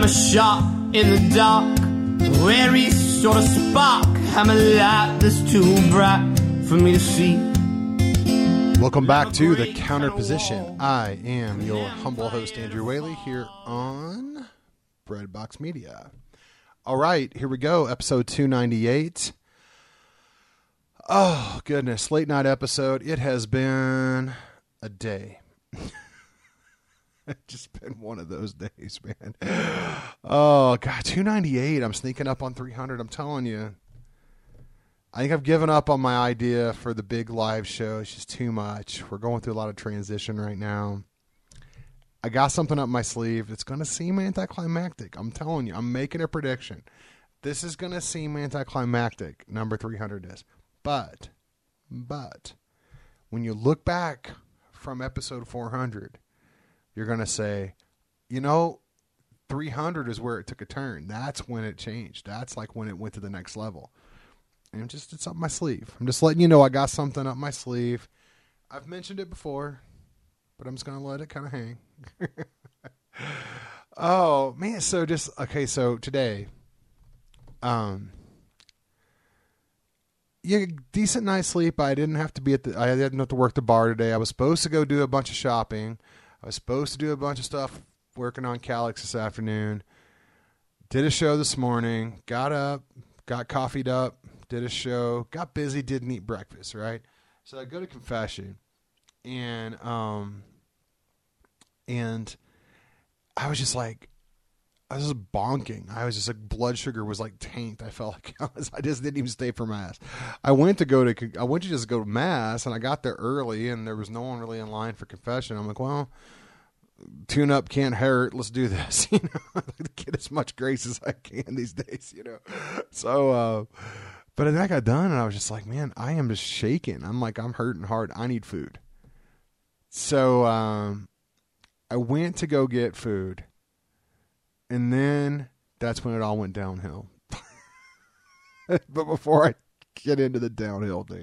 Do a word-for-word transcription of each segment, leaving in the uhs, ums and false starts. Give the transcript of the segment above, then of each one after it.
a shot in the dark, wary sort of spark. I'm a light that's too bright for me to see. Welcome back to The Counter Position. I am your humble host, Andrew Whaley, here on Breadbox Media. All right, here we go. Episode two ninety-eight. Oh, goodness. Late night episode. It has been a day. It's just been one of those days, man. Oh, God. two ninety-eight. I'm sneaking up on three hundred. I'm telling you. I think I've given up on my idea for the big live show. It's just too much. We're going through a lot of transition right now. I got something up my sleeve that's going to seem anticlimactic. I'm telling you. I'm making a prediction. This is going to seem anticlimactic. Number three hundred is. But, but, when you look back from episode four hundred, you're going to say, you know, three hundred is where it took a turn. That's when it changed. That's like when it went to the next level. And just, it's up my sleeve. I'm just letting you know I got something up my sleeve. I've mentioned it before, but I'm just going to let it kind of hang. Oh, man. So just, okay. So today, um, yeah, decent night's sleep. I didn't have to be at the, I didn't have to work the bar today. I was supposed to go do a bunch of shopping. I was supposed to do a bunch of stuff working on Calyx this afternoon. Did a show this morning. Got up, got coffeeed up, did a show, got busy, didn't eat breakfast, right? So I go to confession, and um, and I was just like, I was just bonking. I was just like, blood sugar was like tanked. I felt like I, was, I just didn't even stay for mass. I went to go to, I went to just go to mass, and I got there early, and there was no one really in line for confession. I'm like, well, tune up can't hurt. Let's do this. You know, I like to get as much grace as I can these days. You know, so. Uh, but then I got done, and I was just like, man, I am just shaking. I'm like, I'm hurting hard. I need food. So um, I went to go get food. And then that's when it all went downhill. But before I get into the downhill thing,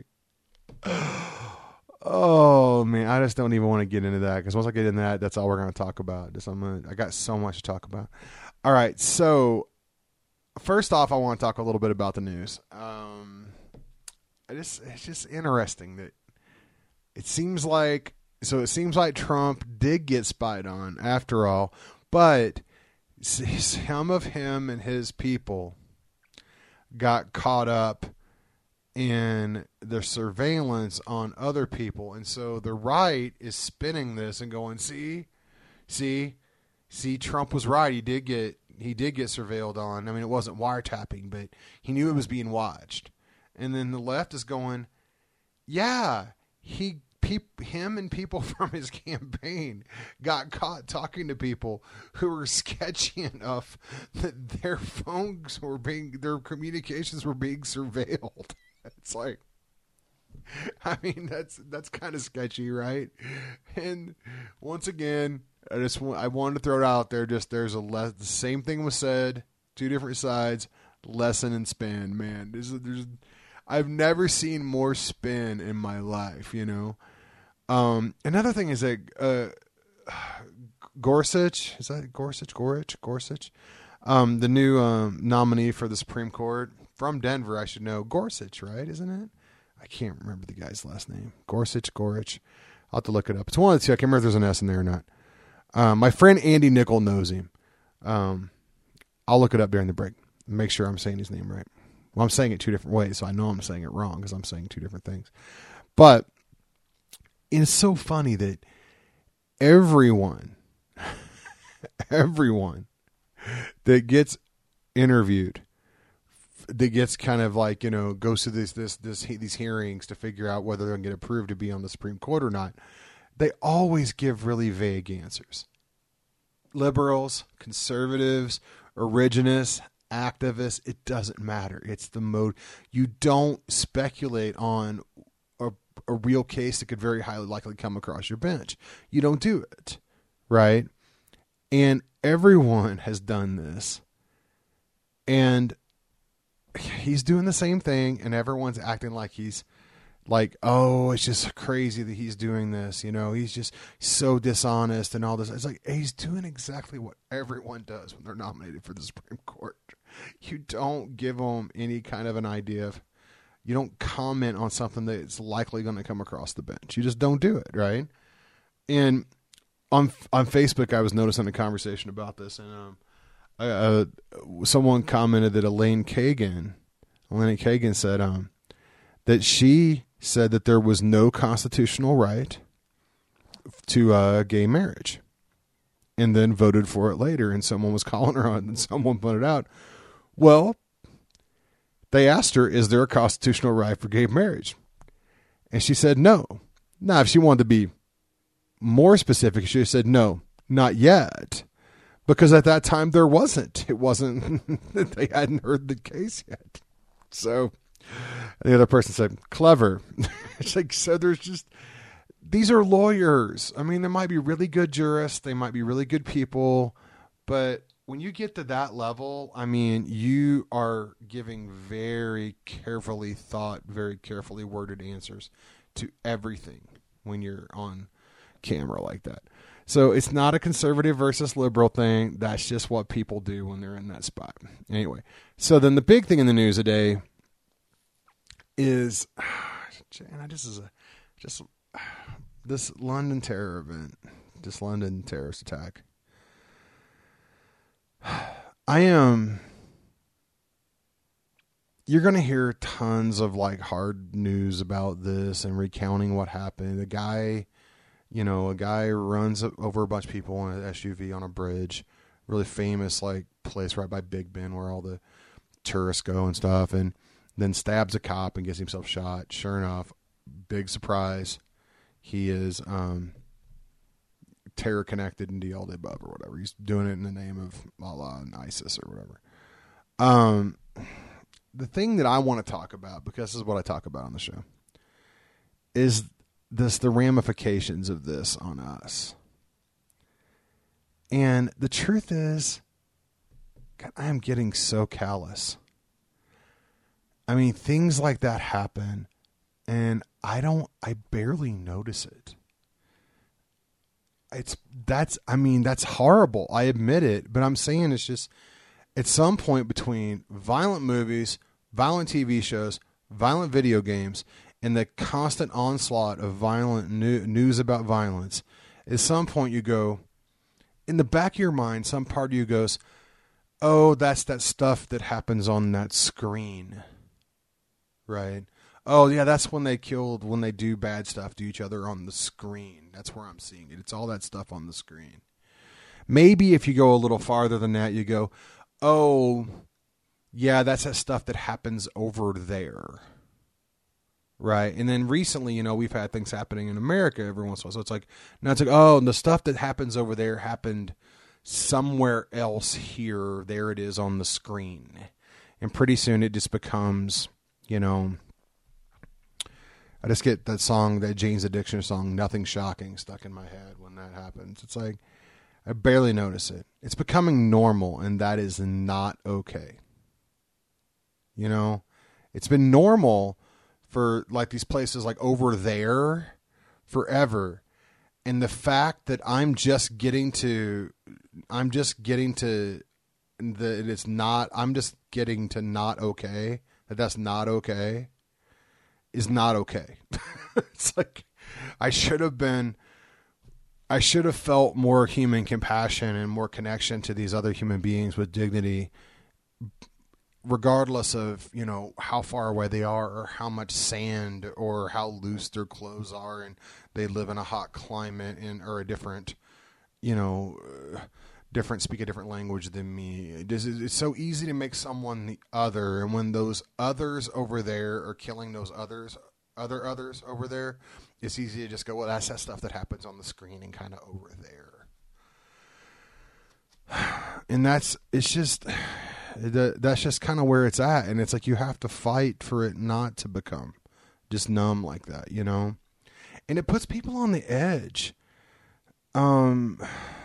oh man, I just don't even want to get into that, because once I get in that, that's all we're going to talk about. Just, I'm gonna, I got so much to talk about. All right, so first off, I want to talk a little bit about the news. Um, I just, it's just interesting that it seems like, so it seems like Trump did get spied on after all, but some of him and his people got caught up in the surveillance on other people. And so the right is spinning this and going, see, see, see, Trump was right. He did get, he did get surveilled on. I mean, it wasn't wiretapping, but he knew it was being watched. And then the left is going, yeah, he Pe- him and people from his campaign got caught talking to people who were sketchy enough that their phones were being, their communications were being surveilled. It's like, I mean, that's that's kind of sketchy, right? And once again, I just want, I wanted to throw it out there. Just there's a less, the same thing was said, two different sides, lesson in spin. Man, there's, there's I've never seen more spin in my life, you know. Um, another thing is that uh, Gorsuch, is that Gorsuch, Gorsuch, Gorsuch, um, the new um, nominee for the Supreme Court from Denver, I should know. Gorsuch, right? Isn't it? I can't remember the guy's last name. Gorsuch, Gorsuch. I'll have to look it up. It's one of the two. I can't remember if there's an S in there or not. Um, my friend Andy Nickel knows him. Um, I'll look it up during the break. Make sure I'm saying his name right. Well, I'm saying it two different ways, so I know I'm saying it wrong because I'm saying two different things. But it's so funny that everyone, everyone that gets interviewed, that gets kind of like, you know, goes to this, this, this, these hearings to figure out whether they're going to get approved to be on the Supreme Court or not, they always give really vague answers. Liberals, conservatives, originalists, activists, it doesn't matter. It's the mode. You don't speculate on a, a real case that could very highly likely come across your bench. You don't do it, right? And everyone has done this. And he's doing the same thing, and everyone's acting like he's like, oh, it's just crazy that he's doing this. You know, he's just so dishonest and all this. It's like, he's doing exactly what everyone does when they're nominated for the Supreme Court. You don't give them any kind of an idea of, you don't comment on something that's likely going to come across the bench. You just don't do it, right? And on on Facebook, I was noticing a conversation about this, and um, uh, someone commented that Elaine Kagan, Elaine Kagan said um, that she said that there was no constitutional right to uh, gay marriage, and then voted for it later. And someone was calling her on, and someone pointed out, well, they asked her, is there a constitutional right for gay marriage? And she said no. Now, if she wanted to be more specific, she said no, not yet. Because at that time there wasn't. It wasn't, they hadn't heard the case yet. So the other person said, clever. It's like, so there's just, these are lawyers. I mean, they might be really good jurists. They might be really good people. But when you get to that level, I mean, you are giving very carefully thought, very carefully worded answers to everything when you're on camera like that. So it's not a conservative versus liberal thing. That's just what people do when they're in that spot. Anyway, so then the big thing in the news today is, and I just is a just this London terror event, this London terrorist attack. I am. You're going to hear tons of like hard news about this and recounting what happened. The guy, you know, a guy runs over a bunch of people in an S U V on a bridge, really famous like place right by Big Ben where all the tourists go and stuff, and then stabs a cop and gets himself shot. Sure enough, big surprise, he is um, terror connected and all the above or whatever. He's doing it in the name of Allah and ISIS or whatever. Um, the thing that I want to talk about, because this is what I talk about on the show, is this the ramifications of this on us. And the truth is, God, I am getting so callous. I mean, things like that happen, and I don't, I barely notice it. It's, that's, I mean, that's horrible. I admit it, but I'm saying it's just, at some point between violent movies, violent T V shows, violent video games, and the constant onslaught of violent new, news about violence, at some point you go, in the back of your mind, some part of you goes, oh, that's that stuff that happens on that screen. Right? Oh, yeah, that's when they killed, when they do bad stuff to each other on the screen. That's where I'm seeing it. It's all that stuff on the screen. Maybe if you go a little farther than that, you go, oh, yeah, that's that stuff that happens over there. Right? And then recently, you know, we've had things happening in America every once in a while. So it's like, now it's like, oh, the stuff that happens over there happened somewhere else here. There it is on the screen. And pretty soon it just becomes, you know, I just get that song, that Jane's Addiction song, Nothing Shocking, stuck in my head when that happens. It's like, I barely notice it. It's becoming normal, and that is not okay. You know, it's been normal for like these places like over there forever. And the fact that I'm just getting to, I'm just getting to, that it's not, I'm just getting to not okay, that that's not okay, is not okay. It's like, I should have been, I should have felt more human compassion and more connection to these other human beings with dignity, regardless of, you know, how far away they are or how much sand or how loose their clothes are and they live in a hot climate and or a different, you know, uh, different, speak a different language than me. It is, it's so easy to make someone the other. And when those others over there are killing those others, other others over there, it's easy to just go, well, that's that stuff that happens on the screen and kind of over there. And that's, it's just, that's just kind of where it's at. And it's like, you have to fight for it not to become just numb like that, you know? And it puts people on the edge. Um,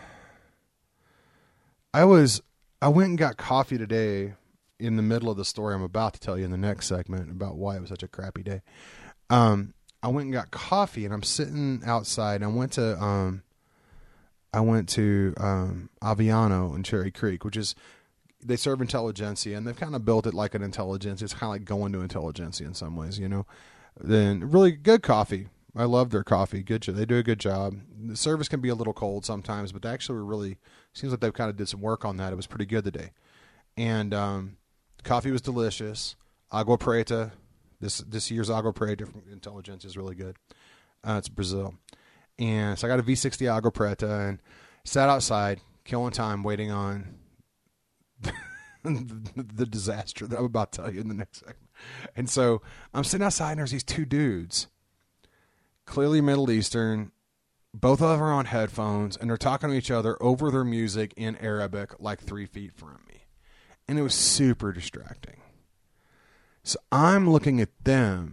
I was, I went and got coffee today in the middle of the story I'm about to tell you in the next segment about why it was such a crappy day. Um, I went and got coffee, and I'm sitting outside. And I went to um, I went to um, Aviano in Cherry Creek, which is they serve Intelligentsia, and they've kind of built it like an Intelligentsia. It's kind of like going to Intelligentsia in some ways, you know. Then really good coffee. I love their coffee. Good, they do a good job. The service can be a little cold sometimes, but they actually were really seems like they've kind of did some work on that. It was pretty good today, and um, the coffee was delicious. Agua Preta, this this year's Agua Preta from Intelligentsia is really good. Uh, it's Brazil, and so I got a V sixty Agua Preta and sat outside, killing time, waiting on the, the disaster that I'm about to tell you in the next segment. And so I'm sitting outside, and there's these two dudes. Clearly Middle Eastern, both of them are on headphones, and they're talking to each other over their music in Arabic like three feet from me. And it was super distracting. So I'm looking at them,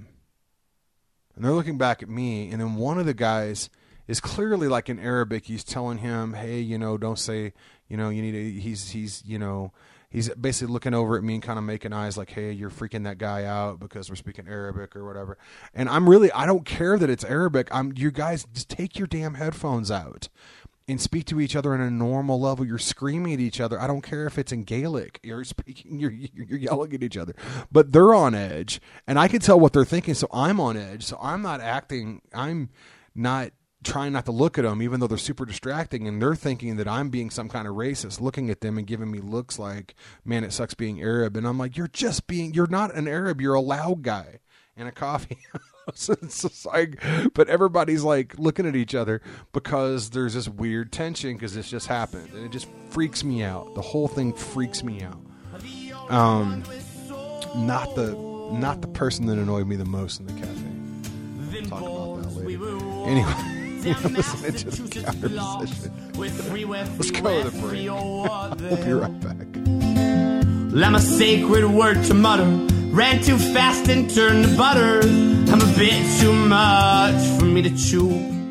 and they're looking back at me, and then one of the guys is clearly like in Arabic. He's telling him, hey, you know, don't say, you know, you need to, he's, he's, you know, he's basically looking over at me and kind of making eyes like, hey, you're freaking that guy out because we're speaking Arabic or whatever. And I'm really, I don't care that it's Arabic. I'm, you guys just take your damn headphones out and speak to each other on a normal level. You're screaming at each other. I don't care if it's in Gaelic. You're speaking, you're, you're yelling at each other, but they're on edge, and I can tell what they're thinking. So I'm on edge. So I'm not acting, I'm not trying not to look at them, even though they're super distracting, and they're thinking that I'm being some kind of racist, looking at them and giving me looks like, man, it sucks being Arab. And I'm like, you're just being, you're not an Arab. You're a loud guy in a coffee house. It's just like, but everybody's like looking at each other because there's this weird tension because this just happened, and it just freaks me out. The whole thing freaks me out. Um, not the, not the person that annoyed me the most in the cafe. We'll talk about that later. Anyway. Listening to the Counter Position. Let's go to the break. We'll be right back. I'm a sacred word to mutter. Ran too fast and turned to butter. I'm a bit too much for me to chew.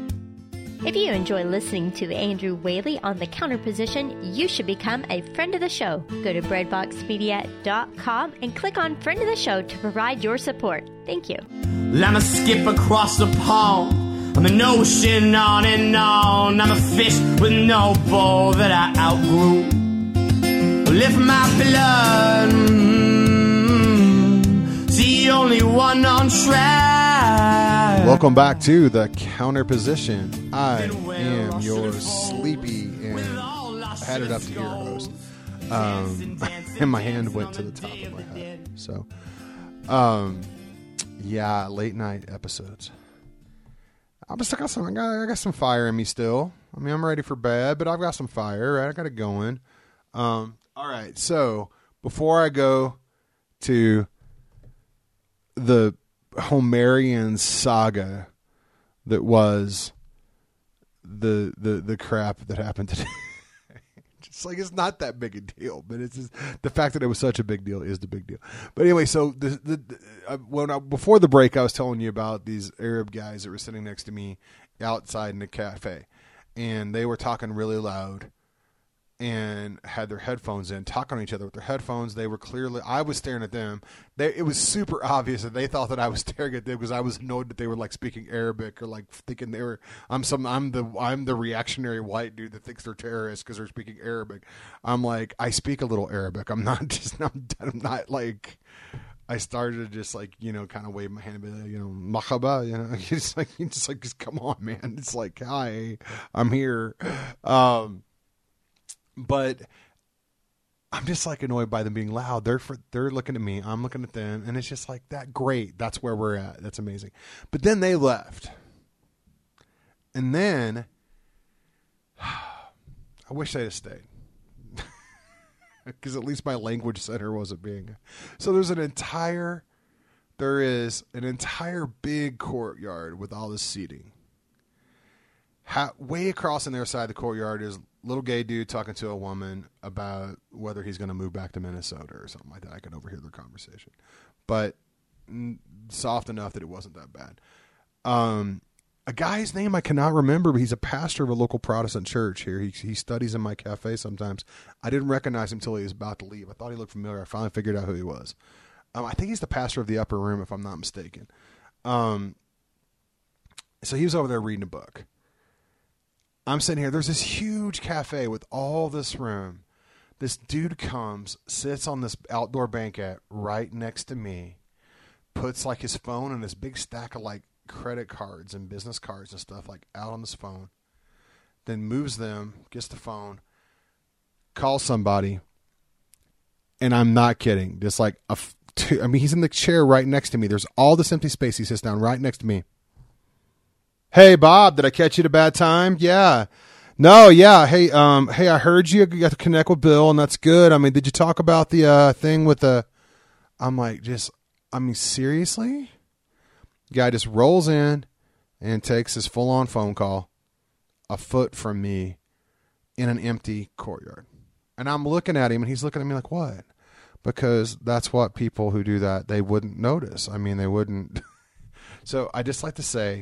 If you enjoy listening to Andrew Whaley on The Counter Position, you should become a friend of the show. Go to breadbox media dot com and click on Friend of the Show to provide your support. Thank you. I'm a skip across the pond. I'm an ocean on and on. I'm a fish with no bowl that I outgrew. Lift my blood, mm-hmm. See only one on track. Welcome back to The Counter Position. I am your sleepy and I had it up to here host. Um, and my hand went to the top of my head. So, um, yeah, late night episodes. I'm still got some. I got, I got some fire in me still. I mean, I'm ready for bed, but I've got some fire. Right, I got it going. Um, all right. So before I go to the Homerian saga that was the the the crap that happened today, just like it's not that big a deal, but it's just, the fact that it was such a big deal is the big deal. But anyway, so the, the, the uh, when I, before the break, I was telling you about these Arab guys that were sitting next to me outside in the cafe, and they were talking really loud and had their headphones in, talking to each other with their headphones. They were clearly, I was staring at them. They, it was super obvious that they thought that I was staring at them because I was annoyed that they were like speaking Arabic or like thinking they were, I'm some, I'm the, I'm the reactionary white dude that thinks they're terrorists because they're speaking Arabic. I'm like, I speak a little Arabic. I'm not just, I'm, I'm not like, I started to just like, you know, kind of wave my hand, and be like, you know, mahaba, you know, it's like, you just like, just come on, man. It's like, hi, I'm here. Um, But I'm just like annoyed by them being loud. They're for, they're looking at me. I'm looking at them. And it's just like that. Great. That's where we're at. That's amazing. But then they left. And then I wish they'd have stayed. Because at least my language center wasn't being. So there's an entire, there is an entire big courtyard with all this seating. How, way across on their side of the courtyard is little gay dude talking to a woman about whether he's going to move back to Minnesota or something like that. I could overhear their conversation, but soft enough that it wasn't that bad. Um, a guy's name I cannot remember, but he's a pastor of a local Protestant church here. He he studies in my cafe sometimes. I didn't recognize him until he was about to leave. I thought he looked familiar. I finally figured out who he was. Um, I think he's the pastor of the Upper Room, if I'm not mistaken. Um, So he was over there reading a book. I'm sitting here. There's this huge cafe with all this room. This dude comes, sits on this outdoor banquette right next to me, puts like his phone and this big stack of like credit cards and business cards and stuff like out on this phone, then moves them, gets the phone, calls somebody, and I'm not kidding. Just like a, two, I mean, he's in the chair right next to me. There's all this empty space. He sits down right next to me. Hey, Bob, did I catch you at a bad time? Yeah. No, yeah. Hey, um, hey, I heard you got to connect with Bill, and that's good. I mean, did you talk about the uh, thing with the? I'm like, just, I mean, seriously? Guy just rolls in and takes his full-on phone call a foot from me in an empty courtyard, and I'm looking at him, and he's looking at me like, what? Because that's what people who do that, they wouldn't notice. I mean, they wouldn't. So I just like to say,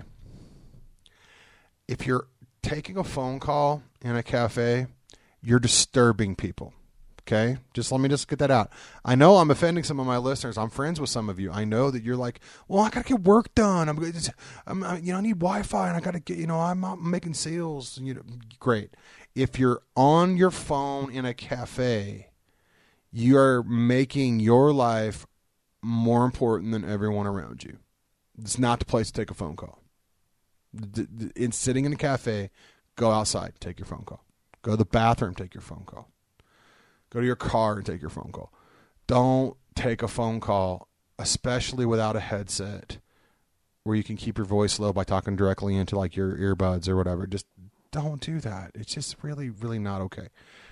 if you're taking a phone call in a cafe, you're disturbing people. Okay? Just let me just get that out. I know I'm offending some of my listeners. I'm friends with some of you. I know that you're like, well, I got to get work done. I'm, I'm, you know, I need Wi-Fi and I got to get, you know, I'm, I'm making sales. You know, great. If you're on your phone in a cafe, you're making your life more important than everyone around you. It's not the place to take a phone call. In sitting in a cafe, go outside, take your phone call. Go to the bathroom, take your phone call. Go to your car and take your phone call. Don't take a phone call, especially without a headset, where you can keep your voice low by talking directly into like your earbuds or whatever. Just don't do that. It's just really, really not okay.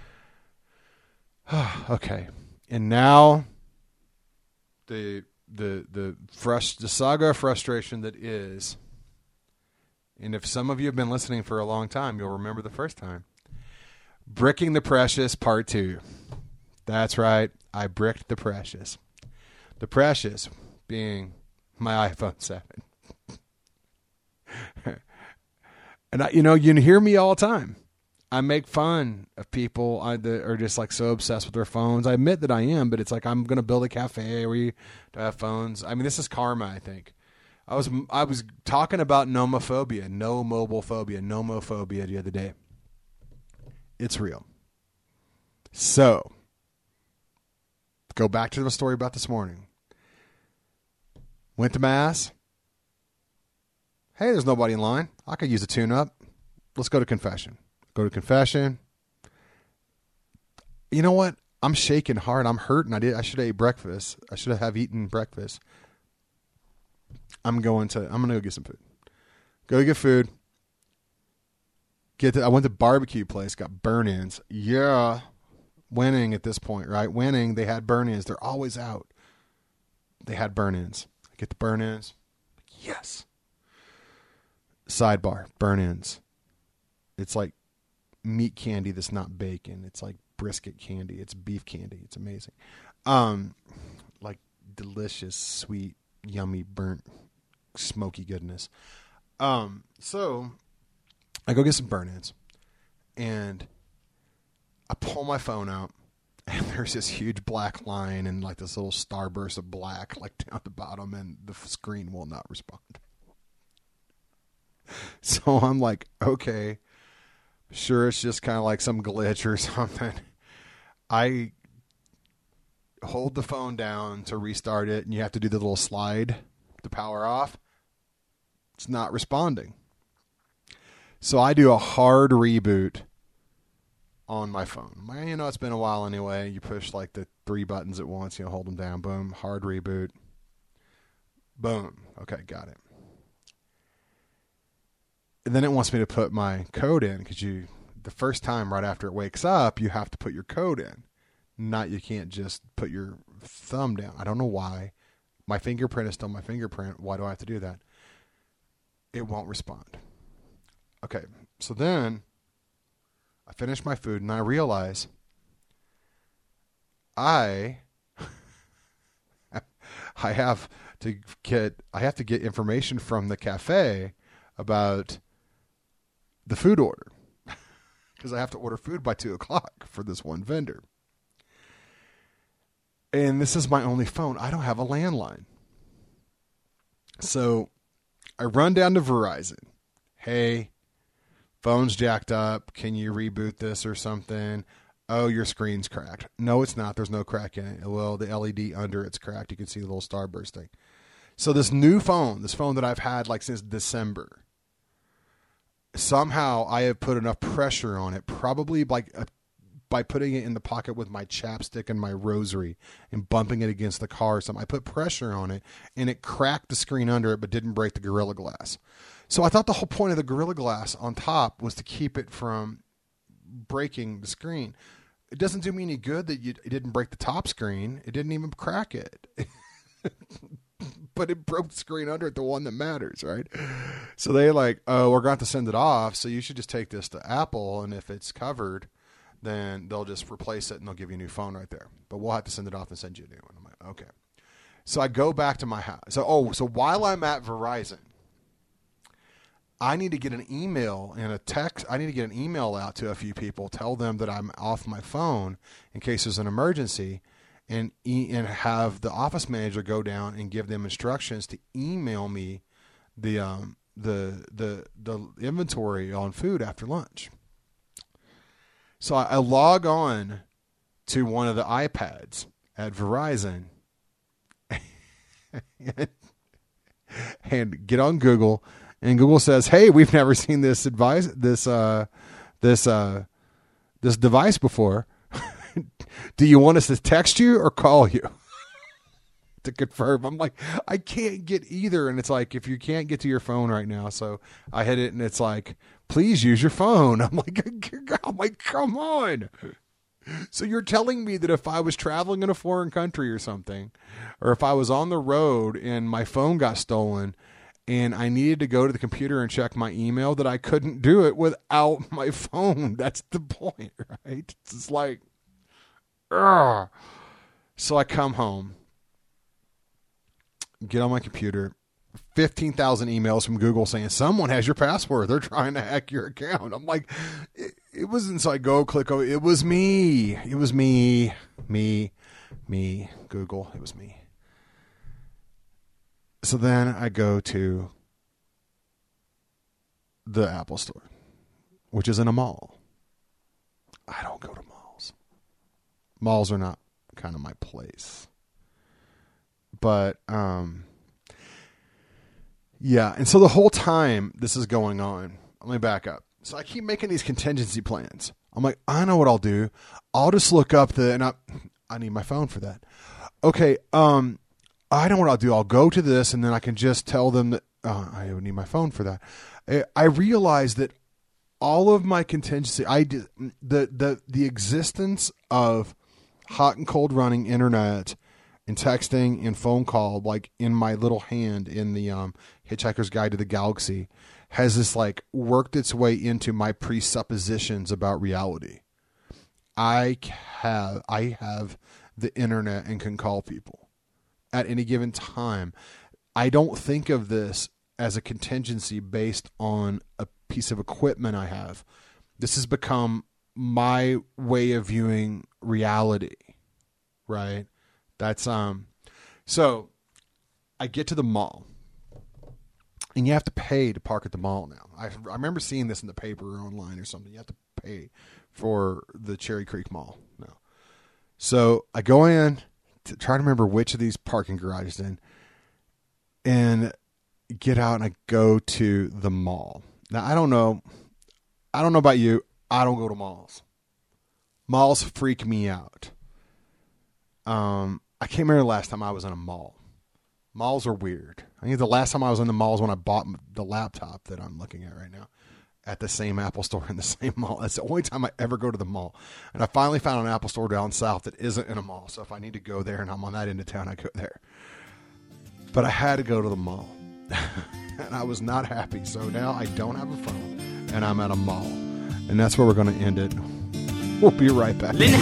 Okay, and now the the the frust- the saga of frustration that is. And if some of you have been listening for a long time, you'll remember the first time. Bricking the Precious Part two. That's right. I bricked the Precious. The Precious being my iPhone seven. And, I, you know, you hear me all the time. I make fun of people that are just like so obsessed with their phones. I admit that I am, but it's like I'm going to build a cafe where you have phones. I mean, this is karma, I think. I was I was talking about nomophobia, no mobile phobia, nomophobia the other day. It's real. So, go back to the story about this morning. Went to Mass. Hey, there's nobody in line. I could use a tune-up. Let's go to confession. Go to confession. You know what? I'm shaking hard. I'm hurting. I did. I should have ate breakfast. I should have eaten breakfast. I'm going to, I'm going to go get some food. Go get food. Get to, I went to barbecue place, got burn-ins. Yeah. Winning at this point, right? Winning. They had burn-ins. They're always out. They had burn-ins. I get the burn-ins. Yes. Sidebar, burn-ins. It's like meat candy that's not bacon. It's like brisket candy. It's beef candy. It's amazing. Um, like delicious, sweet, yummy, burnt, smoky goodness. Um, so I go get some burn-ins, and I pull my phone out, and there's this huge black line and like this little starburst of black like down the bottom, and the screen will not respond. So I'm like, okay, sure, it's just kind of like some glitch or something. I hold the phone down to restart it, and you have to do the little slide to power off. It's not responding. So I do a hard reboot on my phone. You know, it's been a while anyway. You push like the three buttons at once, you know, hold them down, boom, hard reboot. Boom. Okay, got it. And then it wants me to put my code in, because you, the first time right after it wakes up, you have to put your code in. Not, you can't just put your thumb down. I don't know why. My fingerprint is still my fingerprint. Why do I have to do that? It won't respond. Okay, so then I finish my food, and I realize I I have to get I have to get information from the cafe about the food order, because I have to order food by two o'clock for this one vendor. And this is my only phone. I don't have a landline. So I run down to Verizon. hey, phone's jacked up. Can you reboot this or something? Oh, your screen's cracked. No, it's not. There's no crack in it. Well, the L E D under it's cracked. You can see the little star bursting. So this new phone, this phone that I've had like since December, somehow I have put enough pressure on it, probably like a, by putting it in the pocket with my chapstick and my rosary and bumping it against the car or something. I put pressure on it, and it cracked the screen under it but didn't break the Gorilla Glass. So I thought the whole point of the Gorilla Glass on top was to keep it from breaking the screen. It doesn't do me any good that you, it didn't break the top screen. It didn't even crack it. But it broke the screen under it, the one that matters, right? So they like, oh, we're going to send it off, so you should just take this to Apple, and if it's covered, then they'll just replace it, and they'll give you a new phone right there. But we'll have to send it off and send you a new one. I'm like, okay. So I go back to my house. So, oh, so while I'm at Verizon, I need to get an email and a text. I need to get an email out to a few people, tell them that I'm off my phone in case there's an emergency, and e- and have the office manager go down and give them instructions to email me the um the the the inventory on food after lunch. So I, I log on to one of the iPads at Verizon and, and get on Google. And Google says, "Hey, we've never seen this advice, this uh, this uh, this device before. Do you want us to text you or call you to confirm?" I'm like, I can't get either, and it's like, if you can't get to your phone right now, so I hit it, and it's like, please use your phone. I'm like, I'm like, come on. So you're telling me that if I was traveling in a foreign country or something, or if I was on the road and my phone got stolen, and I needed to go to the computer and check my email, that I couldn't do it without my phone. That's the point, right? It's just like, ugh. So I come home, get on my computer, fifteen thousand emails from Google saying, someone has your password. They're trying to hack your account. I'm like, it, it wasn't, so I go click over. It was me. It was me, me, me, Google. It was me. So then I go to the Apple Store, which is in a mall. I don't go to malls. Malls are not kind of my place. But, um, yeah. And so the whole time this is going on, let me back up. So I keep making these contingency plans. I'm like, I know what I'll do. I'll just look up the, and I, I need my phone for that. Okay. Um, I know what I'll do. I'll go to this, and then I can just tell them that uh, I would need my phone for that. I, I realized that all of my contingency, I did, the the the existence of hot and cold running internet and texting and phone call, like in my little hand in the um, Hitchhiker's Guide to the Galaxy, has this like worked its way into my presuppositions about reality. I have I have the internet and can call people at any given time. I don't think of this as a contingency based on a piece of equipment I have. This has become my way of viewing reality, right? That's, um, so I get to the mall, and you have to pay to park at the mall now. I, I remember seeing this in the paper or online or something. You have to pay for the Cherry Creek Mall now. So I go in, to try to remember which of these parking garages in, and get out, and I go to the mall. Now, I don't know. I don't know about you. I don't go to malls. Malls freak me out. Um, I can't remember the last time I was in a mall. Malls are weird. I think the last time I was in the mall is when I bought the laptop that I'm looking at right now at the same Apple Store in the same mall. That's the only time I ever go to the mall. And I finally found an Apple Store down south that isn't in a mall. So if I need to go there and I'm on that end of town, I go there. But I had to go to the mall. And I was not happy. So now I don't have a phone, and I'm at a mall. And that's where we're going to end it. We'll be right back. Then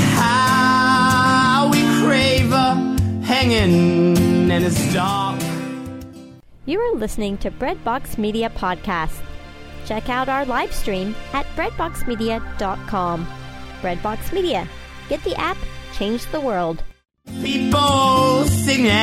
how we crave a hanging in it's dark. You are listening to Breadbox Media Podcast. Check out our live stream at breadbox media dot com. Breadbox Media. Get the app, change the world. People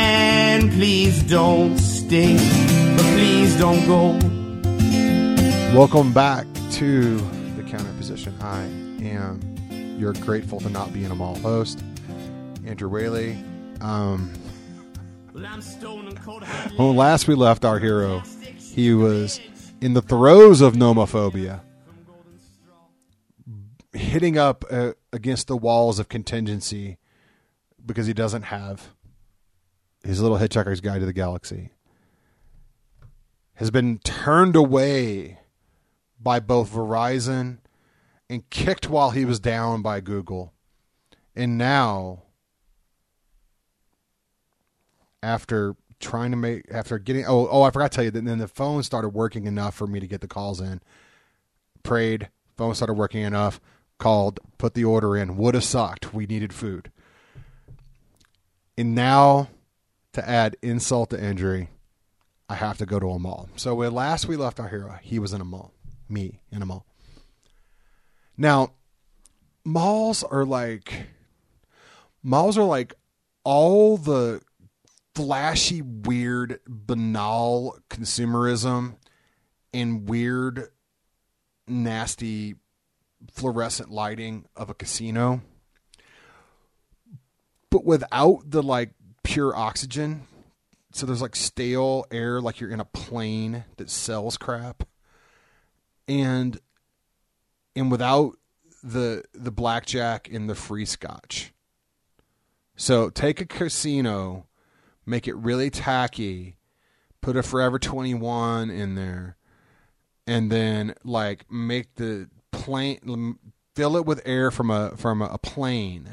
singing, please don't stay, but please don't go. Welcome back to the Counter Position. I am your grateful to not be in a mall host, Andrew Whaley. Um, when last we left our hero, he was in the throes of nomophobia, hitting up uh, against the walls of contingency because he doesn't have his little Hitchhiker's Guide to the Galaxy. Has been turned away by both Verizon and kicked while he was down by Google. And now, after trying to make, after getting, oh, oh, I forgot to tell you that then the phone started working enough for me to get the calls in. Prayed, phone started working enough, called, put the order in. Would have sucked. We needed food. And now, to add insult to injury, I have to go to a mall. So when last we left our hero, he was in a mall. Me in a mall. Now, malls are like, malls are like all the flashy, weird, banal consumerism and weird, nasty, fluorescent lighting of a casino, but without the like pure oxygen. So there's like stale air, like you're in a plane that sells crap. And and without the the blackjack and the free scotch. So take a casino, make it really tacky, put a Forever twenty-one in there, and then like make the plane, fill it with air from a from a plane,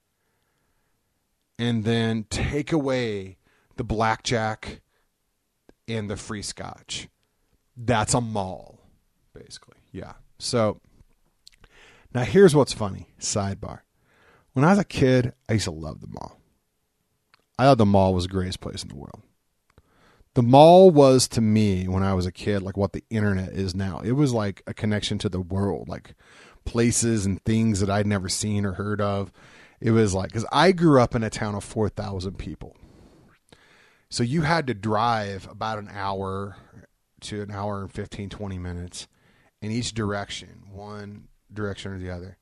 and then take away the blackjack and the free scotch. That's a mall. Basically, yeah. So, now here's what's funny. Sidebar. When I was a kid, I used to love the mall. I thought the mall was the greatest place in the world. The mall was, to me, when I was a kid, like what the internet is now. It was like a connection to the world, like places and things that I'd never seen or heard of. It was like, because I grew up in a town of four thousand people. So you had to drive about an hour to an hour and fifteen, twenty minutes in each direction, one direction or the other,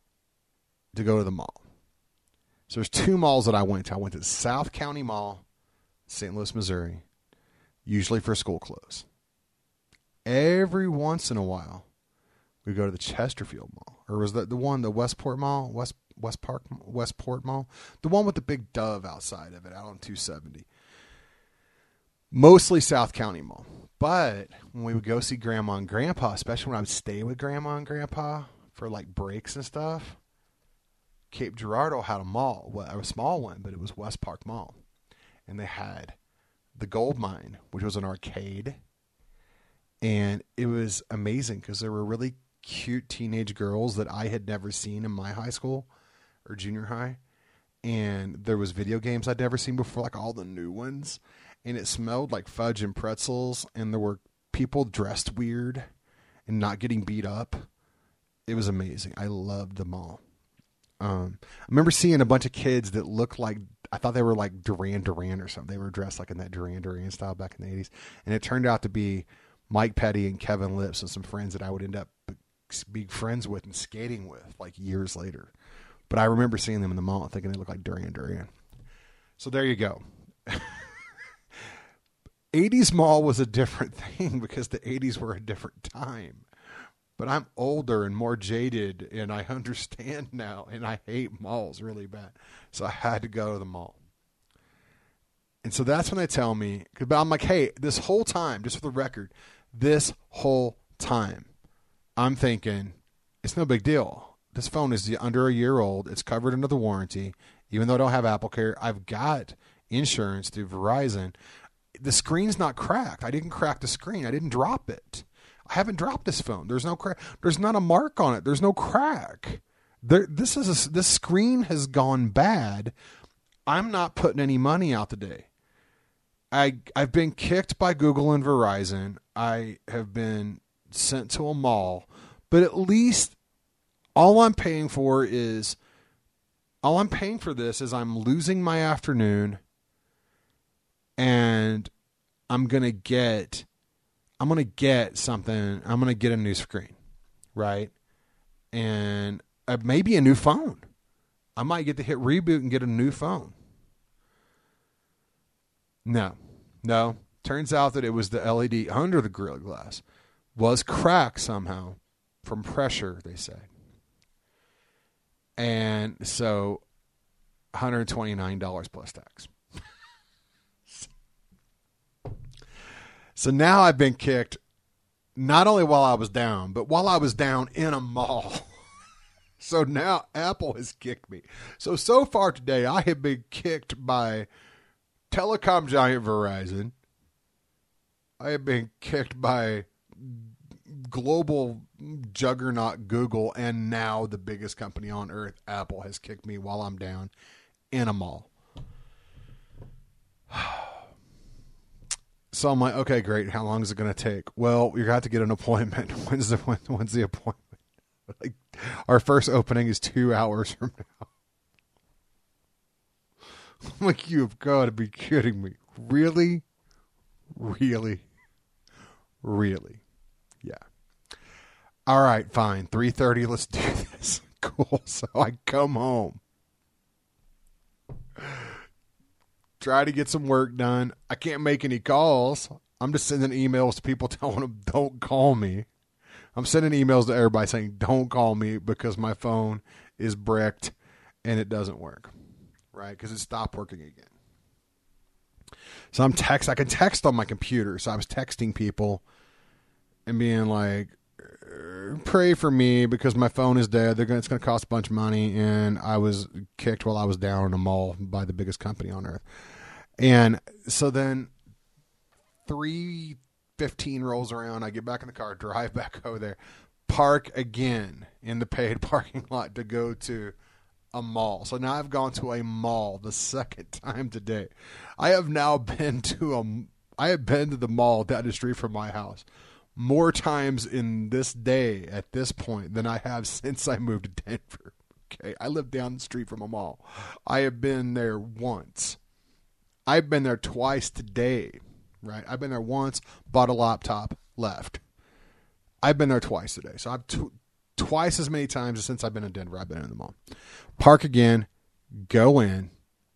to go to the mall. So there's two malls that I went to. I went to the South County Mall, Saint Louis, Missouri, usually for school clothes. Every once in a while, we go to the Chesterfield Mall, or was that the one, the Westport Mall, West West Park, Westport Mall, the one with the big dove outside of it, out on two seventy. Mostly South County Mall. But when we would go see Grandma and Grandpa, especially when I would stay with Grandma and Grandpa for like breaks and stuff, Cape Girardeau had a mall, well, a small one, but it was West Park Mall. And they had the Gold Mine, which was an arcade. And it was amazing because there were really cute teenage girls that I had never seen in my high school or junior high. And there was video games I'd never seen before, like all the new ones. And it smelled like fudge and pretzels, and there were people dressed weird and not getting beat up. It was amazing. I loved the mall. Um, I remember seeing a bunch of kids that looked like, I thought they were like Duran Duran or something. They were dressed like in that Duran Duran style back in the eighties. And it turned out to be Mike Petty and Kevin Lips and some friends that I would end up being friends with and skating with like years later. But I remember seeing them in the mall and thinking they looked like Duran Duran. So there you go. eighties mall was a different thing because the eighties were a different time. But I'm older and more jaded, and I understand now, and I hate malls really bad. So I had to go to the mall. And so that's when they tell me, but I'm like, hey, this whole time, just for the record, this whole time, I'm thinking, it's no big deal. This phone is under a year old. It's covered under the warranty. Even though I don't have Apple Care, I've got insurance through Verizon. The screen's not cracked. I didn't crack the screen. I didn't drop it. I haven't dropped this phone. There's no crack. There's not a mark on it. There's no crack. There. This is a, this screen has gone bad. I'm not putting any money out today. I I've been kicked by Google and Verizon. I have been sent to a mall, but at least all I'm paying for is all I'm paying for this is I'm losing my afternoon. And I'm going to get I'm going to get something. I'm going to get a new screen, right? And uh, maybe a new phone. I might get to hit reboot and get a new phone. No, no. Turns out that it was the L E D under the Gorilla Glass was cracked somehow from pressure, they say. And so one hundred twenty-nine dollars plus tax. So now I've been kicked not only while I was down, but while I was down in a mall. So now Apple has kicked me. So, so far today, I have been kicked by telecom giant Verizon. I have been kicked by global juggernaut Google, and now the biggest company on earth, Apple, has kicked me while I'm down in a mall. So I'm like, okay, great. How long is it going to take? Well, you're going to have to get an appointment. When's the, when, when's the appointment? Like, our first opening is two hours from now. I'm like, you've got to be kidding me. Really? Really? Really? Yeah. All right, fine. three thirty, let's do this. Cool. So I come home. Try to get some work done. I can't make any calls. I'm just sending emails to people telling them, don't call me. I'm sending emails to everybody saying, don't call me because my phone is bricked and it doesn't work. Right? Because it stopped working again. So I'm text. I can text on my computer. So I was texting people and being like, pray for me because my phone is dead. They're gonna, it's going to cost a bunch of money. And I was kicked while I was down in a mall by the biggest company on earth. And so then three fifteen rolls around. I get back in the car, drive back over there, park again in the paid parking lot to go to a mall. So now I've gone to a mall the second time today. I have now been to a, I have been to the mall down the street from my house more times in this day at this point than I have since I moved to Denver. Okay. I live down the street from a mall. I have been there once. I've been there twice today, right? I've been there once, bought a laptop, left. I've been there twice today. So I've t- twice as many times since I've been in Denver, I've been in the mall. Park again, go in.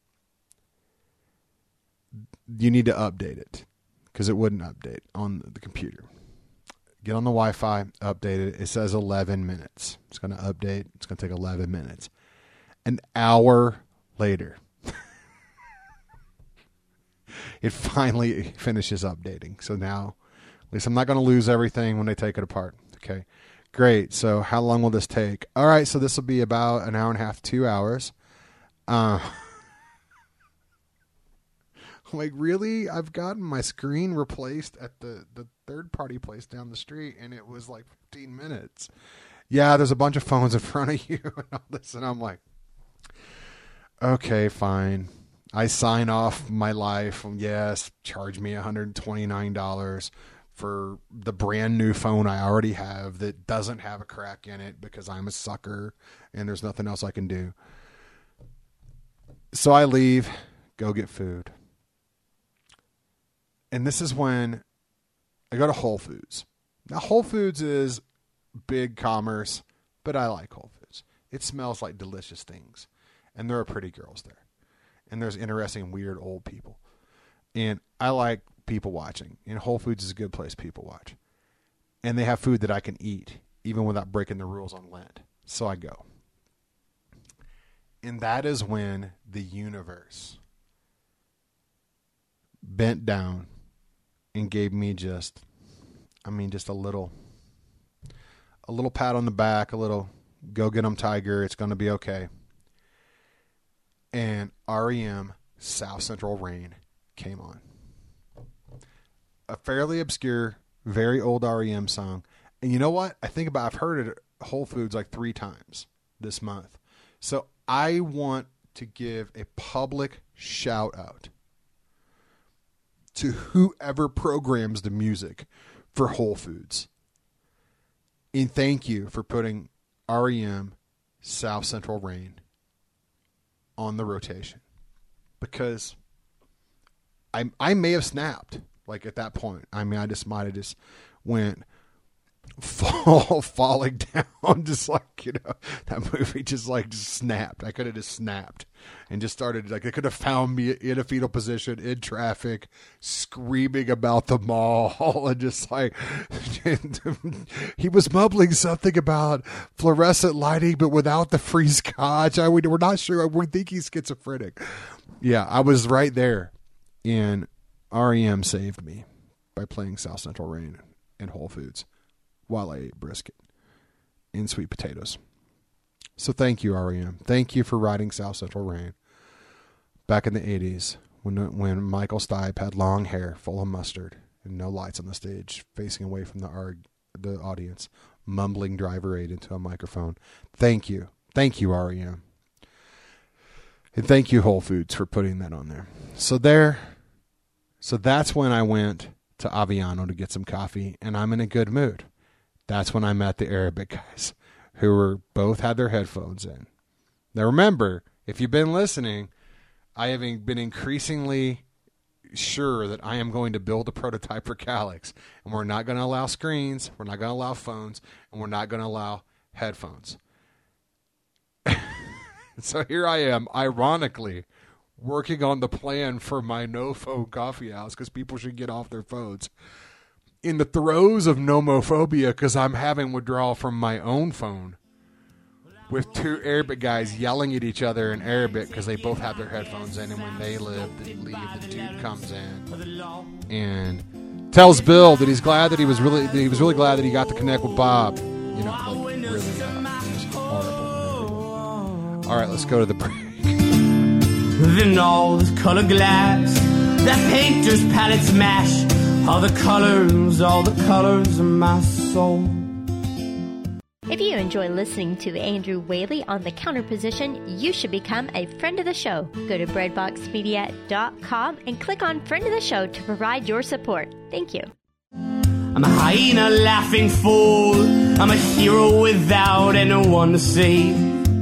You need to update it because it wouldn't update on the computer. Get on the Wi-Fi, update it. It says eleven minutes. It's going to update. It's going to take eleven minutes. An hour later, it finally finishes updating. So now, at least I'm not going to lose everything when they take it apart. Okay, great. So how long will this take? All right, so this will be about an hour and a half, two hours. Uh, I'm like, really? I've gotten my screen replaced at the, the third-party place down the street, and it was like fifteen minutes. Yeah, there's a bunch of phones in front of you and all this, and I'm like, okay, fine. I sign off my life. Yes, charge me one hundred twenty-nine dollars for the brand new phone I already have that doesn't have a crack in it because I'm a sucker and there's nothing else I can do. So I leave, go get food. And this is when I go to Whole Foods. Now, Whole Foods is big commerce, but I like Whole Foods. It smells like delicious things. And there are pretty girls there. And there's interesting, weird old people. And I like people watching. And Whole Foods is a good place people watch. And they have food that I can eat, even without breaking the rules on Lent. So I go. And that is when the universe bent down and gave me just, I mean, just a little, a little pat on the back, a little, go get 'em, Tiger. It's going to be okay. And R E M South Central Rain came on. A fairly obscure, very old R E M song. And you know what? I think about, I've heard it at Whole Foods like three times this month. So I want to give a public shout out to whoever programs the music for Whole Foods. And thank you for putting R E M South Central Rain on the rotation. Because I I may have snapped. Like at that point, I mean, I just might have just went fall falling down, just like, you know, that movie just like just snapped. I could have just snapped and just started like they could have found me in a fetal position in traffic, screaming about the mall, and just like he was mumbling something about fluorescent lighting, but without the free scotch. I we're not sure. We think he's schizophrenic. Yeah, I was right there, and R E M saved me by playing South Central Rain in Whole Foods while I ate brisket and sweet potatoes. So thank you, R E M. Thank you for writing South Central Rain back in the eighties when when Michael Stipe had long hair full of mustard and no lights on the stage, facing away from the arg- the audience, mumbling Driver Aid into a microphone. Thank you. Thank you, R E M. And thank you, Whole Foods, for putting that on there. So there, so that's when I went to Aviano to get some coffee, and I'm in a good mood. That's when I met the Arabic guys, who were both had their headphones in. Now remember, if you've been listening, I have been increasingly sure that I am going to build a prototype for Calyx, and we're not going to allow screens, we're not going to allow phones, and we're not going to allow headphones. So here I am, ironically, working on the plan for my no-phone coffee house because people should get off their phones. In the throes of nomophobia, because I'm having withdrawal from my own phone, with two Arabic guys yelling at each other in Arabic because they both have their headphones in, and when they live, they leave, the dude comes in and tells Bill that he's glad that he was really that he was really glad that he got to connect with Bob. You know, like really, uh, it was horrible. All right, let's go to the break. Then all this color glass, that painter's palette smash. All the colors, all the colors of my soul. If you enjoy listening to Andrew Whaley on the Counter Position, you should become a friend of the show. Go to bread box media dot com and click on Friend of the Show to provide your support. Thank you. I'm a hyena laughing fool. I'm a hero without anyone to save.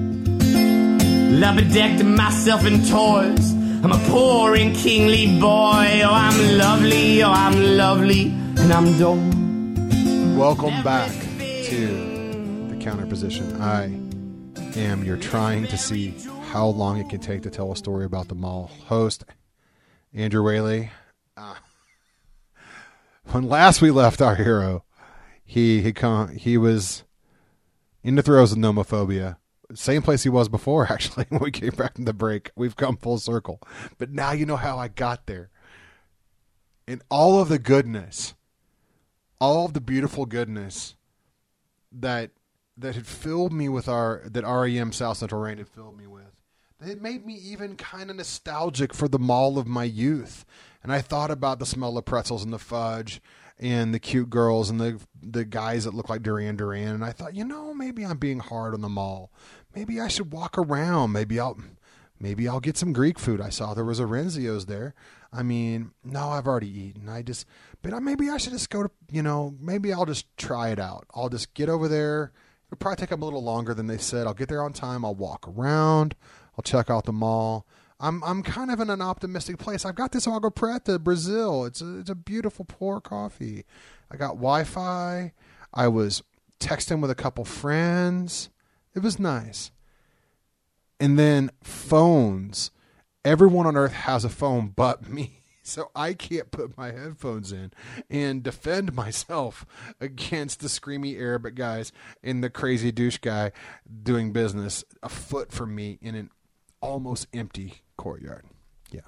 I bedecked myself in toys. I'm a poor and kingly boy. Oh, I'm lovely, oh, I'm lovely, and I'm dumb. Welcome back to the Counter Position. I am your trying to see how long it can take to tell a story about the mall host, Andrew Whaley. Uh, when last we left our hero, he he come, he was in the throes of nomophobia. Same place he was before, actually, when we came back from the break. We've come full circle. But now you know how I got there. And all of the goodness, all of the beautiful goodness that that had filled me with our, that R E M South Central Rain had filled me with, it made me even kind of nostalgic for the mall of my youth. And I thought about the smell of pretzels and the fudge and the cute girls and the the guys that look like Duran Duran. And I thought, you know, maybe I'm being hard on the mall. Maybe I should walk around. Maybe I'll maybe I'll get some Greek food. I saw there was a Renzio's there. I mean, no, I've already eaten. I just, but maybe I should just go to, you know, maybe I'll just try it out. I'll just get over there. It'll probably take them a little longer than they said. I'll get there on time. I'll walk around. I'll check out the mall. I'm I'm kind of in an optimistic place. I've got this Agua Preta, Brazil. It's a, it's a beautiful pour coffee. I got Wi-Fi. I was texting with a couple friends. It was nice. And then phones. Everyone on earth has a phone but me. So I can't put my headphones in and defend myself against the screamy Arabic guys and the crazy douche guy doing business a foot from me in an almost empty courtyard. Yeah.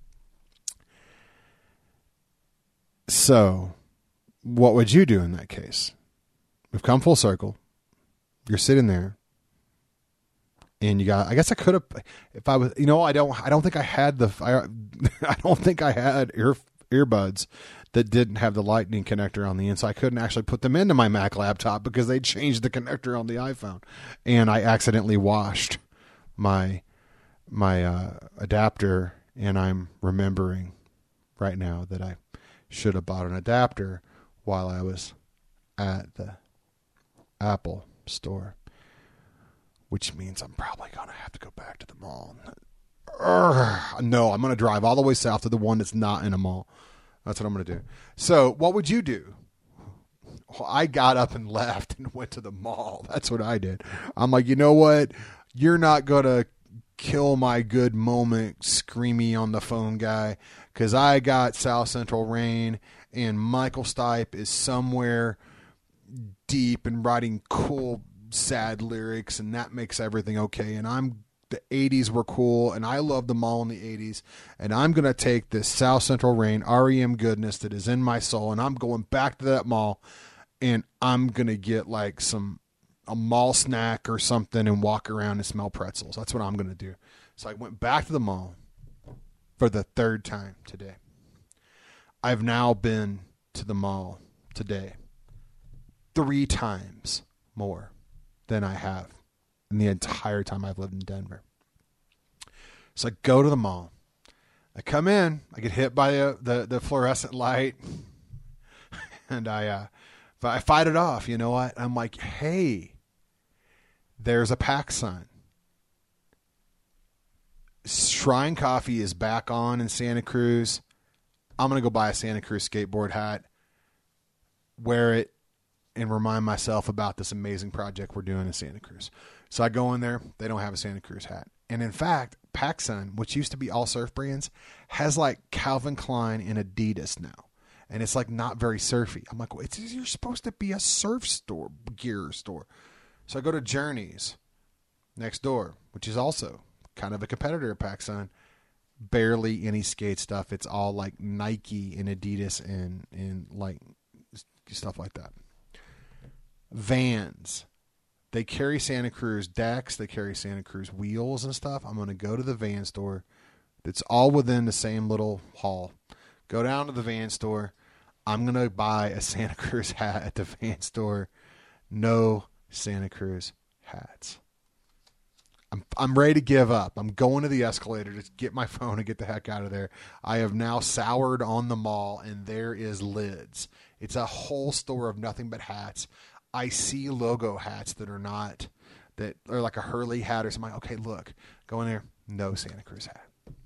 So what would you do in that case? We've come full circle. You're sitting there. And you got, I guess I could have, if I was, you know, I don't, I don't think I had the, I, I don't think I had ear, earbuds that didn't have the lightning connector on the inside. I couldn't actually put them into my Mac laptop because they changed the connector on the iPhone. And I accidentally washed my, my uh, adapter. And I'm remembering right now that I should have bought an adapter while I was at the Apple store. Which means I'm probably going to have to go back to the mall. Urgh. No, I'm going to drive all the way south to the one that's not in a mall. That's what I'm going to do. So what would you do? Well, I got up and left and went to the mall. That's what I did. I'm like, you know what? You're not going to kill my good moment, screamy on the phone guy, because I got South Central Rain and Michael Stipe is somewhere deep and writing cool, sad lyrics, and that makes everything okay. And I'm the eighties were cool, and I loved them all in the eighties. And I'm going to take this South Central Rain R E M goodness that is in my soul, and I'm going back to that mall, and I'm going to get like some a mall snack or something and walk around and smell pretzels. That's what I'm going to do. So I went back to the mall for the third time today. I've now been to the mall today three times more than I have in the entire time I've lived in Denver. So I go to the mall. I come in. I get hit by the the, the fluorescent light, and I uh, I fight it off. You know what? I'm like, hey, there's a PacSun. Shrine Coffee is back on in Santa Cruz. I'm going to go buy a Santa Cruz skateboard hat, wear it, and remind myself about this amazing project we're doing in Santa Cruz. So I go in there. They don't have a Santa Cruz hat. And in fact, PacSun, which used to be all surf brands, has like Calvin Klein and Adidas now. And it's like not very surfy. I'm like, well, it's, you're supposed to be a surf store, gear store. So I go to Journeys next door, which is also kind of a competitor of PacSun. Barely any skate stuff. It's all like Nike and Adidas and, and like stuff like that. Vans. They carry Santa Cruz decks. They carry Santa Cruz wheels and stuff. I'm going to go to the Van store. It's all within the same little hall. Go down to the Van store. I'm going to buy a Santa Cruz hat at the Van store. No Santa Cruz hats. I'm I'm ready to give up. I'm going to the escalator to get my phone and get the heck out of there. I have now soured on the mall, and there is Lids. It's a whole store of nothing but hats. I see logo hats that are not, that are like a Hurley hat or something. Okay, look. Go in there. No Santa Cruz hat.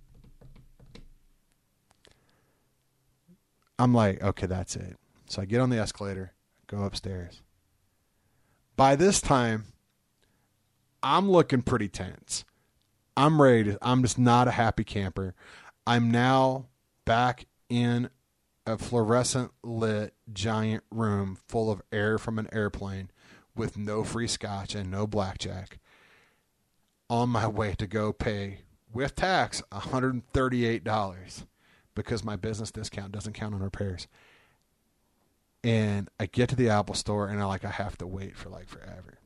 I'm like, okay, that's it. So I get on the escalator, go upstairs. By this time, I'm looking pretty tense. I'm ready to, I'm just not a happy camper. I'm now back in a fluorescent lit giant room full of air from an airplane with no free scotch and no blackjack, on my way to go pay with tax one hundred thirty-eight dollars because my business discount doesn't count on repairs. And I get to the Apple store and I like I have to wait for like forever.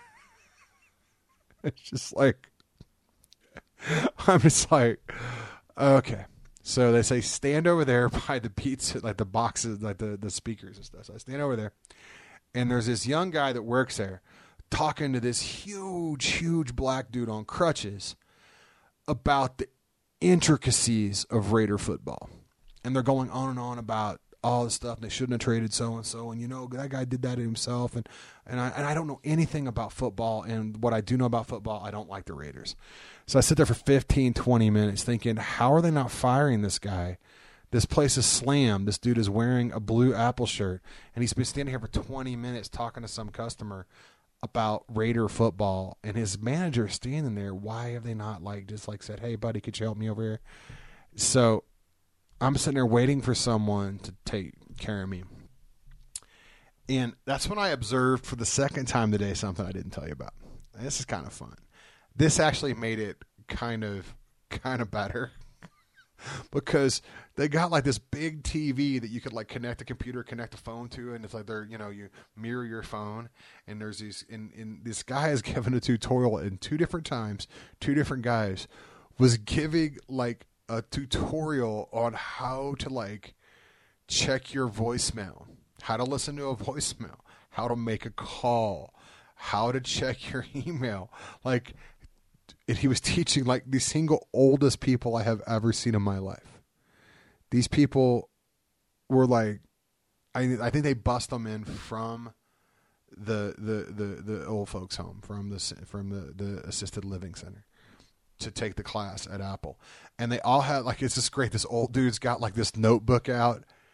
It's just like, I'm just like, okay. So they say, stand over there by the Beats, like the boxes, like the, the speakers and stuff. So I stand over there, and there's this young guy that works there talking to this huge, huge black dude on crutches about the intricacies of Raider football. And they're going on and on about all the stuff. They shouldn't have traded so-and-so. And, you know, that guy did that to himself. And, and, I, and I don't know anything about football. And what I do know about football, I don't like the Raiders. So I sit there for fifteen, twenty minutes thinking, how are they not firing this guy? This place is slammed. This dude is wearing a blue Apple shirt. And he's been standing here for twenty minutes talking to some customer about Raider football. And his manager is standing there. Why have they not, like, just like said, hey, buddy, could you help me over here? So I'm sitting there waiting for someone to take care of me. And that's when I observed for the second time today something I didn't tell you about. And this is kind of fun. This actually made it kind of kind of better because they got like this big T V that you could like connect a computer, connect a phone to, and it's like they're, you know, you mirror your phone, and there's these, and, and this guy has given a tutorial in two different times, two different guys was giving like a tutorial on how to like check your voicemail, how to listen to a voicemail, how to make a call, how to check your email. Like, and he was teaching like the single oldest people I have ever seen in my life. These people were like, I I think they bust them in from the the the, the old folks home, from the from the, the assisted living center, to take the class at Apple. And they all had like, it's just great. This old dude's got like this notebook out,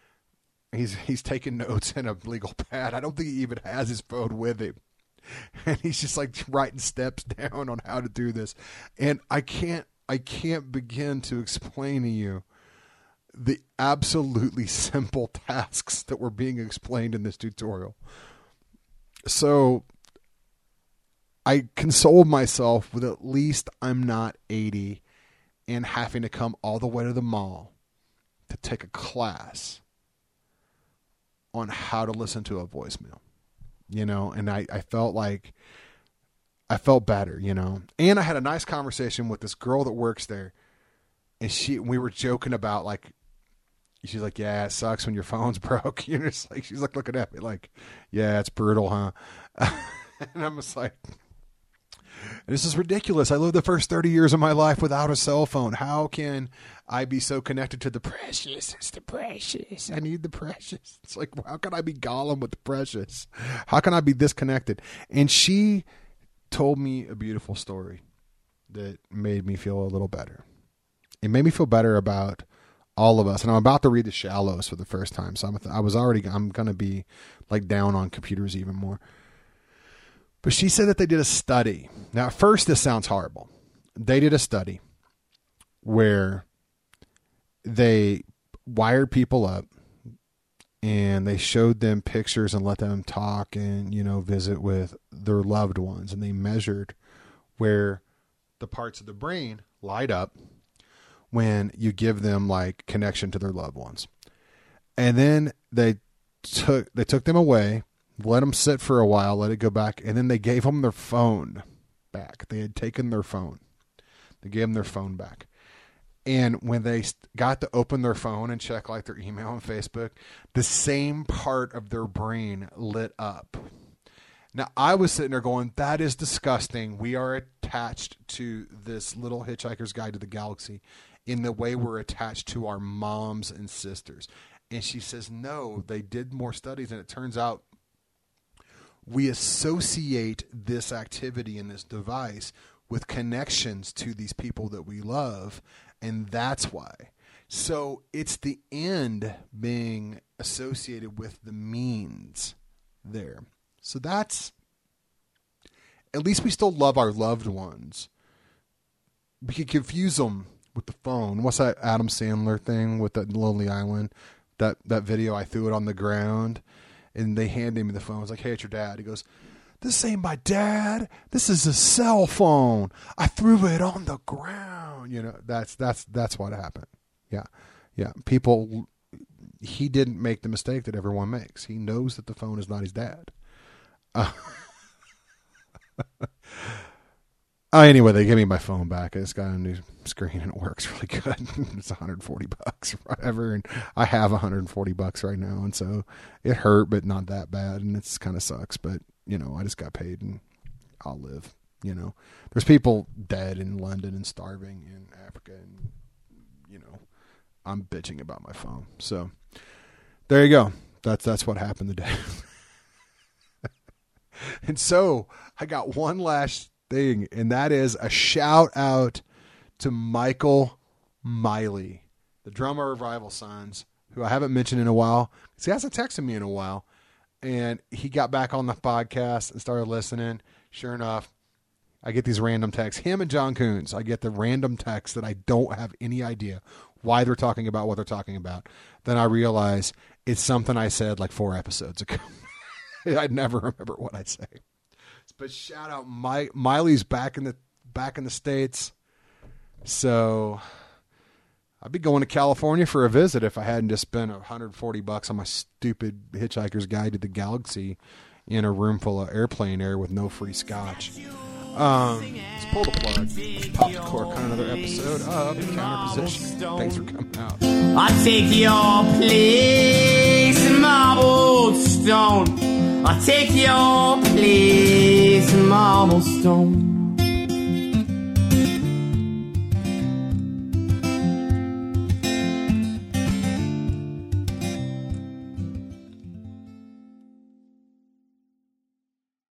He's he's taking notes in a legal pad. I don't think he even has his phone with him. And he's just like writing steps down on how to do this. And I can't I can't begin to explain to you the absolutely simple tasks that were being explained in this tutorial. So I consoled myself with at least I'm not eighty and having to come all the way to the mall to take a class on how to listen to a voicemail, you know, and I, I felt like I felt better, you know, and I had a nice conversation with this girl that works there, and she, we were joking about like, she's like, yeah, it sucks when your phone's broke. You know, it's like, she's like looking at me like, yeah, it's brutal, huh? And I'm just like, this is ridiculous. I lived the first thirty years of my life without a cell phone. How can I be so connected to the precious? It's the precious. I need the precious. It's like, how can I be Gollum with the precious? How can I be disconnected? And she told me a beautiful story that made me feel a little better. It made me feel better about all of us. And I'm about to read The Shallows for the first time. So I'm, I was already, I'm going to be like down on computers even more. But she said that they did a study. Now, at first, this sounds horrible. They did a study where they wired people up and they showed them pictures and let them talk and, you know, visit with their loved ones. And they measured where the parts of the brain light up when you give them like connection to their loved ones. And then they took, they took them away, let them sit for a while, let it go back, and then they gave them their phone back. They had taken their phone. They gave them their phone back. And when they got to open their phone and check like their email and Facebook, the same part of their brain lit up. Now, I was sitting there going, that is disgusting. We are attached to this little Hitchhiker's Guide to the Galaxy in the way we're attached to our moms and sisters. And she says, no, they did more studies, and it turns out we associate this activity in this device with connections to these people that we love, and that's why. So it's the end being associated with the means there. So that's, at least we still love our loved ones. We could confuse them with the phone. What's that Adam Sandler thing with that Lonely Island? That that video, I threw it on the ground. And they handed him the phone. I was like, hey, it's your dad. He goes, this ain't my dad. This is a cell phone. I threw it on the ground. You know, that's that's that's what happened. Yeah. Yeah. People, he didn't make the mistake that everyone makes. He knows that the phone is not his dad. Uh, uh, anyway, they gave me my phone back. I just got a new screen and it works really good. It's one hundred forty bucks or whatever. And I have one hundred forty bucks right now. And so it hurt, but not that bad. And it's kind of sucks, but you know, I just got paid and I'll live, you know, there's people dead in London and starving in Africa. And, you know, I'm bitching about my phone. So there you go. That's, that's what happened today. And so I got one last thing, and that is a shout out to Michael Miley, the drummer of Rival Sons, who I haven't mentioned in a while. He hasn't texted me in a while. And he got back on the podcast and started listening. Sure enough, I get these random texts. Him and John Coons, I get the random texts that I don't have any idea why they're talking about what they're talking about. Then I realize it's something I said like four episodes ago. I'd never remember what I'd say. But shout out, My, Miley's back in the back in the States. So I'd be going to California for a visit if I hadn't just spent one hundred forty bucks on my stupid Hitchhiker's Guide to the Galaxy in a room full of airplane air with no free scotch. Um, let's pull the plug. Pop the cork on another episode of The Counter Position. Thanks for coming out. I take your place in marble stone. I take your place in marble stone.